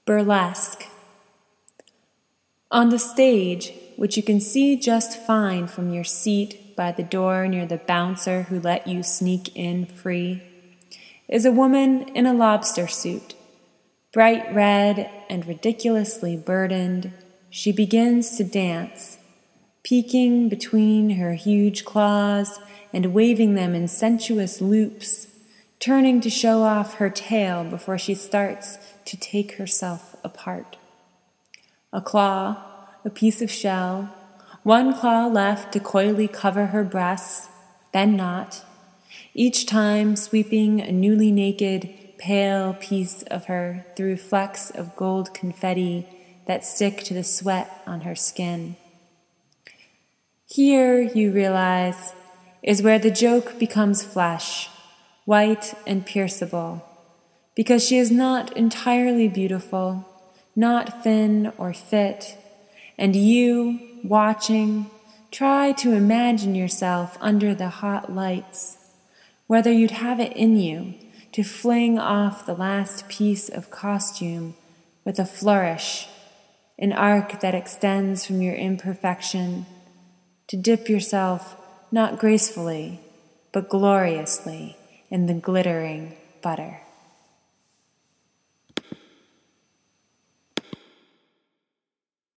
Burlesque. On the stage, which you can see just fine from your seat by the door near the bouncer who let you sneak in free, is a woman in a lobster suit. Bright red and ridiculously burdened, she begins to dance, peeking between her huge claws and waving them in sensuous loops, turning to show off her tail before she starts to take herself apart. A claw, a piece of shell, one claw left to coyly cover her breasts, then not, each time sweeping a newly naked, pale piece of her through flecks of gold confetti that stick to the sweat on her skin. Here, you realize, is where the joke becomes flesh, white and pierceable, because she is not entirely beautiful, not thin or fit, and you, watching, try to imagine yourself under the hot lights, whether you'd have it in you to fling off the last piece of costume with a flourish, an arc that extends from your imperfection, to dip yourself not gracefully, but gloriously in the glittering butter.